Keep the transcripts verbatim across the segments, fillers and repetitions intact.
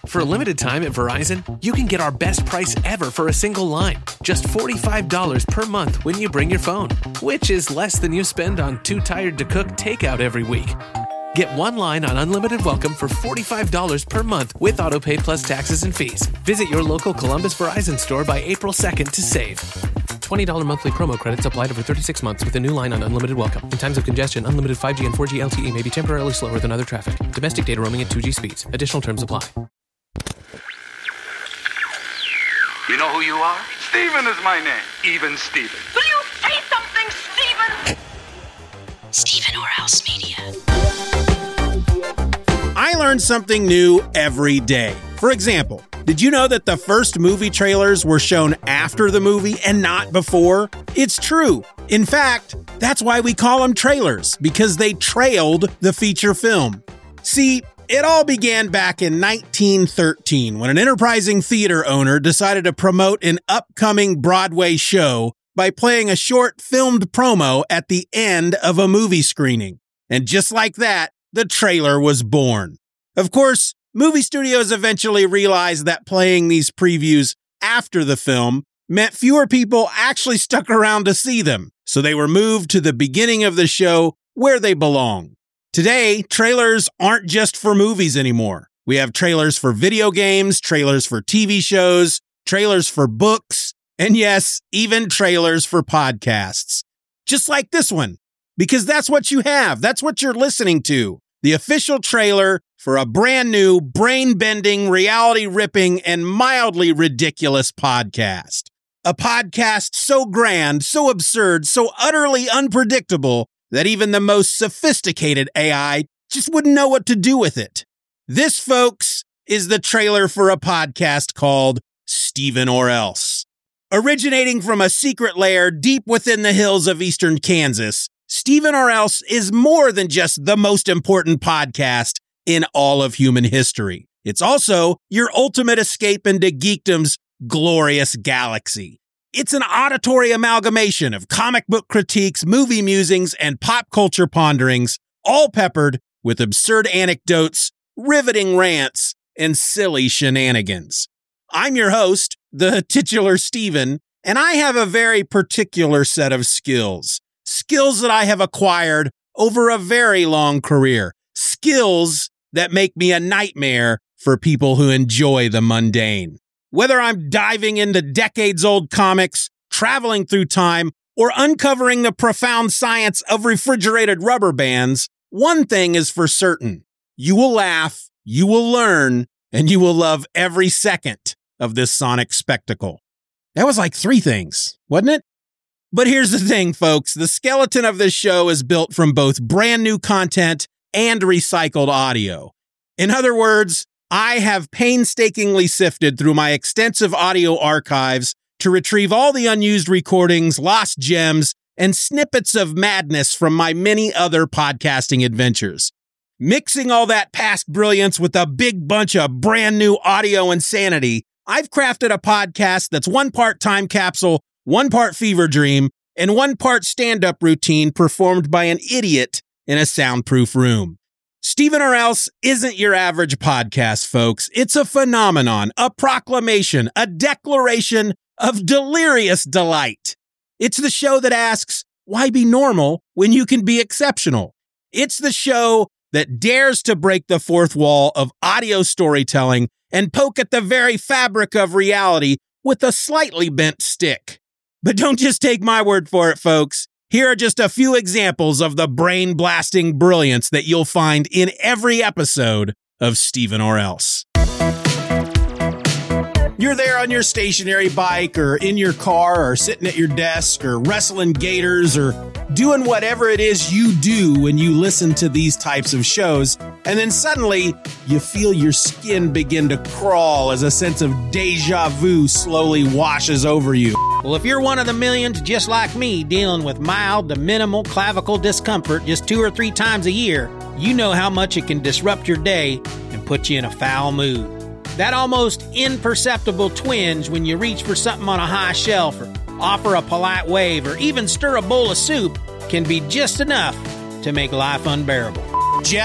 For a limited time at Verizon, you can get our best price ever for a single line. Just forty-five dollars per month when you bring your phone, which is less than you spend on Too Tired to Cook takeout every week. Get one line on Unlimited Welcome for forty-five dollars per month with AutoPay plus taxes and fees. Visit your local Columbus Verizon store by April second to save. twenty dollars monthly promo credits applied over thirty-six months with a new line on Unlimited Welcome. In times of congestion, unlimited five G and four G L T E may be temporarily slower than other traffic. Domestic data roaming at two G speeds. Additional terms apply. You know who you are? Steven is my name. Even Steven. Will you say something, Steven? Stephen or Else Media. I learn something new every day. For example, did you know that the first movie trailers were shown after the movie and not before? It's true. In fact, that's why we call them trailers, because they trailed the feature film. See, it all began back in nineteen thirteen when an enterprising theater owner decided to promote an upcoming Broadway show by playing a short filmed promo at the end of a movie screening. And just like that, the trailer was born. Of course, movie studios eventually realized that playing these previews after the film meant fewer people actually stuck around to see them, so they were moved to the beginning of the show where they belong. Today, trailers aren't just for movies anymore. We have trailers for video games, trailers for T V shows, trailers for books, and yes, even trailers for podcasts. Just like this one, because that's what you have. That's what you're listening to. The official trailer for a brand new, brain-bending, reality-ripping, and mildly ridiculous podcast. A podcast so grand, so absurd, so utterly unpredictable that even the most sophisticated A I just wouldn't know what to do with it. This, folks, is the trailer for a podcast called Stephen or Else. Originating from a secret lair deep within the hills of eastern Kansas, Stephen or Else is more than just the most important podcast in all of human history. It's also your ultimate escape into geekdom's glorious galaxy. It's an auditory amalgamation of comic book critiques, movie musings, and pop culture ponderings, all peppered with absurd anecdotes, riveting rants, and silly shenanigans. I'm your host, the titular Stephen, and I have a very particular set of skills. Skills that I have acquired over a very long career. Skills that make me a nightmare for people who enjoy the mundane. Whether I'm diving into decades-old comics, traveling through time, or uncovering the profound science of refrigerated rubber bands, one thing is for certain. You will laugh, you will learn, and you will love every second of this sonic spectacle. That was like three things, wasn't it? But here's the thing, folks. The skeleton of this show is built from both brand new content and recycled audio. In other words, I have painstakingly sifted through my extensive audio archives to retrieve all the unused recordings, lost gems, and snippets of madness from my many other podcasting adventures. Mixing all that past brilliance with a big bunch of brand new audio insanity, I've crafted a podcast that's one part time capsule, one part fever dream, and one part stand-up routine performed by an idiot in a soundproof room. Stephen or Else isn't your average podcast, folks. It's a phenomenon, a proclamation, a declaration of delirious delight. It's the show that asks, why be normal when you can be exceptional? It's the show that dares to break the fourth wall of audio storytelling and poke at the very fabric of reality with a slightly bent stick. But don't just take my word for it, folks. Here are just a few examples of the brain-blasting brilliance that you'll find in every episode of Stephen or Else. You're there on your stationary bike or in your car or sitting at your desk or wrestling gators or doing whatever it is you do when you listen to these types of shows, and then suddenly you feel your skin begin to crawl as a sense of deja vu slowly washes over you. Well, if you're one of the millions just like me dealing with mild to minimal clavicle discomfort just two or three times a year, you know how much it can disrupt your day and put you in a foul mood. That almost imperceptible twinge when you reach for something on a high shelf or offer a polite wave or even stir a bowl of soup can be just enough to make life unbearable. Jeff,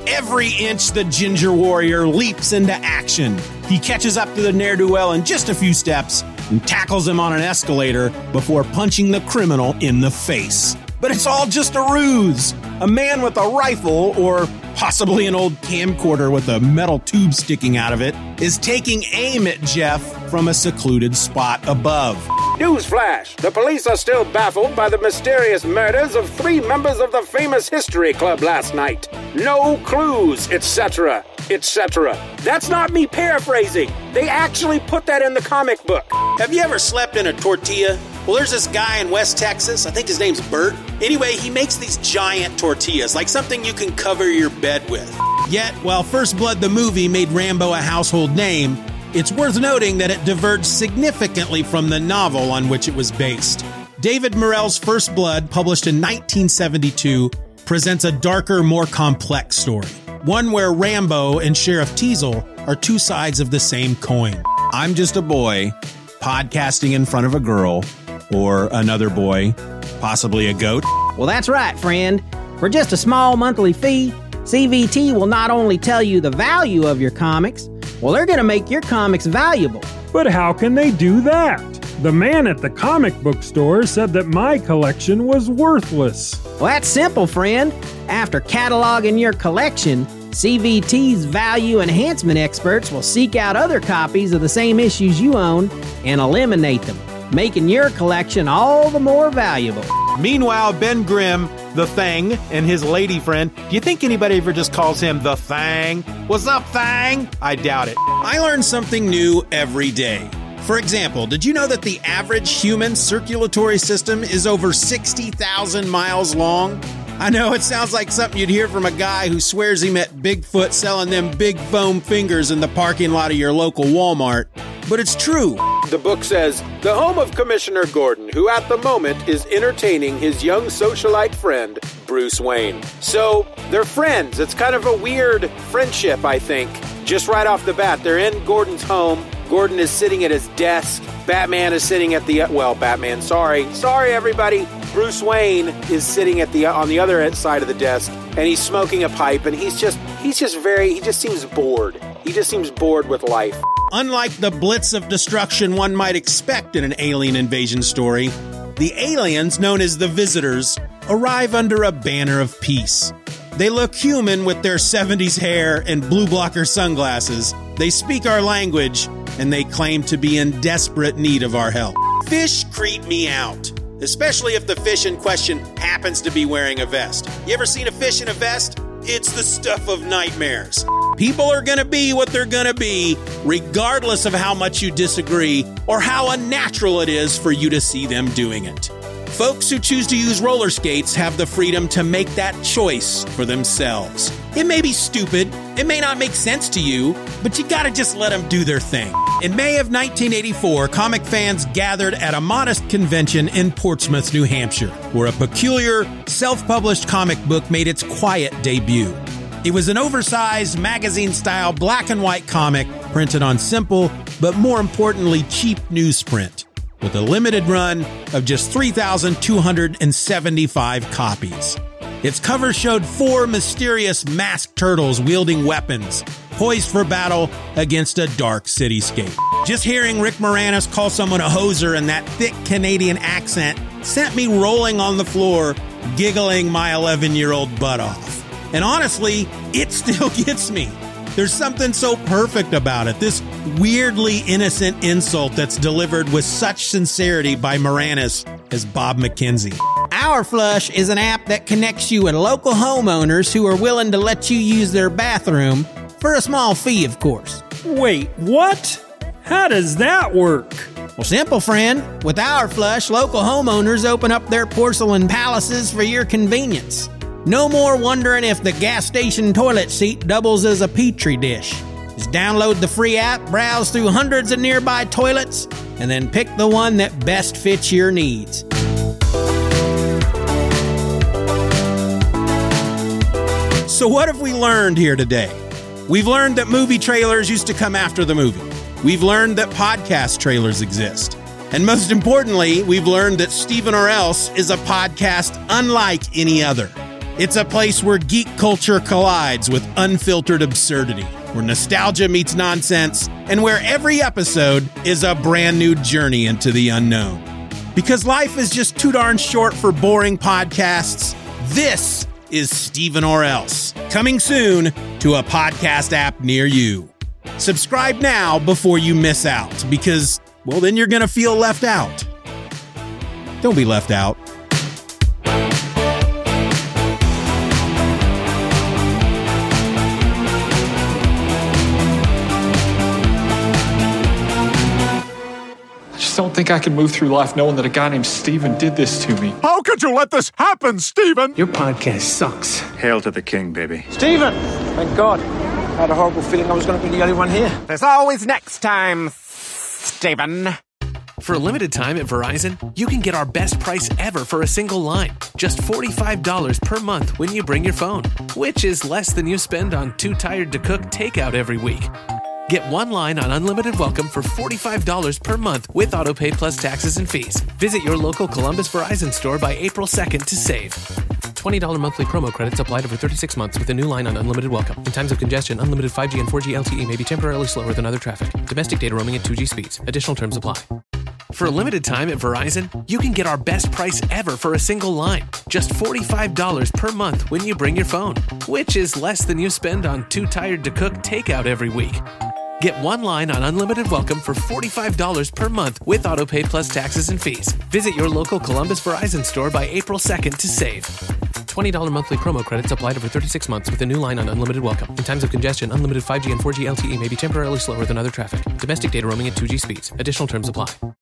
Every inch the Ginger Warrior leaps into action. He catches up to the ne'er-do-well in just a few steps and tackles him on an escalator before punching the criminal in the face. But it's all just a ruse. A man with a rifle, or possibly an old camcorder with a metal tube sticking out of it, is taking aim at Jeff from a secluded spot above. Newsflash! The police are still baffled by the mysterious murders of three members of the famous History Club last night. No clues, et cetera, et cetera. That's not me paraphrasing. They actually put that in the comic book. Have you ever slept in a tortilla? Well, there's this guy in West Texas, I think his name's Bert. Anyway, he makes these giant tortillas, like something you can cover your bed with. Yet, while First Blood the movie made Rambo a household name, it's worth noting that it diverged significantly from the novel on which it was based. David Morrell's First Blood, published in nineteen seventy-two, presents a darker, more complex story. One where Rambo and Sheriff Teasel are two sides of the same coin. I'm just a boy, podcasting in front of a girl, or another boy, possibly a goat. Well, that's right, friend. For just a small monthly fee, C V T will not only tell you the value of your comics, well, they're going to make your comics valuable. But how can they do that? The man at the comic book store said that my collection was worthless. Well, that's simple, friend. After cataloging your collection, C V T's value enhancement experts will seek out other copies of the same issues you own and eliminate them, making your collection all the more valuable. Meanwhile, Ben Grimm, the Thing, and his lady friend, do you think anybody ever just calls him the Thang? What's up, Thang? I doubt it. I learn something new every day. For example, did you know that the average human circulatory system is over sixty thousand miles long? I know it sounds like something you'd hear from a guy who swears he met Bigfoot selling them big foam fingers in the parking lot of your local Walmart, but it's true. The book says, the home of Commissioner Gordon, who at the moment is entertaining his young socialite friend, Bruce Wayne. So, they're friends. It's kind of a weird friendship, I think. Just right off the bat, they're in Gordon's home. Gordon is sitting at his desk. Batman is sitting at the, well, Batman, sorry. Sorry, everybody. Bruce Wayne is sitting at the on the other side of the desk, and he's smoking a pipe, and he's just, he's just very, he just seems bored. He just seems bored with life. Unlike the blitz of destruction one might expect in an alien invasion story, the aliens, known as the Visitors, arrive under a banner of peace. They look human with their seventies hair and blue blocker sunglasses. They speak our language, and they claim to be in desperate need of our help. Fish creep me out, especially if the fish in question happens to be wearing a vest. You ever seen a fish in a vest? It's the stuff of nightmares. People are going to be what they're going to be, regardless of how much you disagree or how unnatural it is for you to see them doing it. Folks who choose to use roller skates have the freedom to make that choice for themselves. It may be stupid, it may not make sense to you, but you gotta just let them do their thing. In May of nineteen eighty-four, comic fans gathered at a modest convention in Portsmouth, New Hampshire, where a peculiar, self-published comic book made its quiet debut. It was an oversized, magazine-style black and white comic printed on simple, but more importantly, cheap newsprint, with a limited run of just three thousand two hundred seventy-five copies. Its cover showed four mysterious masked turtles wielding weapons, poised for battle against a dark cityscape. Just hearing Rick Moranis call someone a hoser in that thick Canadian accent sent me rolling on the floor, giggling my eleven-year-old butt off. And honestly, it still gets me. There's something so perfect about it, this weirdly innocent insult that's delivered with such sincerity by Moranis as Bob McKenzie. Our Flush is an app that connects you with local homeowners who are willing to let you use their bathroom, for a small fee, of course. Wait, what? How does that work? Well, simple, friend. With Our Flush, local homeowners open up their porcelain palaces for your convenience. No more wondering if the gas station toilet seat doubles as a petri dish. Just download the free app, browse through hundreds of nearby toilets, and then pick the one that best fits your needs. So what have we learned here today? We've learned that movie trailers used to come after the movie. We've learned that podcast trailers exist. And most importantly, we've learned that Stephen or Else is a podcast unlike any other. It's a place where geek culture collides with unfiltered absurdity, where nostalgia meets nonsense, and where every episode is a brand new journey into the unknown. Because life is just too darn short for boring podcasts, this is Steven or Else, coming soon to a podcast app near you. Subscribe now before you miss out, because, well, then you're going to feel left out. Don't be left out. I don't think I can move through life knowing that a guy named Steven did this to me. How could you let this happen, Steven? Your podcast sucks. Hail to the king, baby. Steven! Thank God. I had a horrible feeling I was going to be the only one here. There's always next time, Steven. For a limited time at Verizon, you can get our best price ever for a single line. Just forty-five dollars per month when you bring your phone, which is less than you spend on Too Tired to Cook takeout every week. Get one line on Unlimited Welcome for forty-five dollars per month with AutoPay plus taxes and fees. Visit your local Columbus Verizon store by April second to save. twenty dollars monthly promo credits applied over thirty-six months with a new line on Unlimited Welcome. In times of congestion, unlimited five G and four G L T E may be temporarily slower than other traffic. Domestic data roaming at two G speeds. Additional terms apply. For a limited time at Verizon, you can get our best price ever for a single line. Just forty-five dollars per month when you bring your phone, which is less than you spend on Too Tired to Cook takeout every week. Get one line on Unlimited Welcome for forty-five dollars per month with AutoPay plus taxes and fees. Visit your local Columbus Verizon store by April second to save. twenty dollars monthly promo credits applied over thirty-six months with a new line on Unlimited Welcome. In times of congestion, unlimited five G and four G L T E may be temporarily slower than other traffic. Domestic data roaming at two G speeds. Additional terms apply.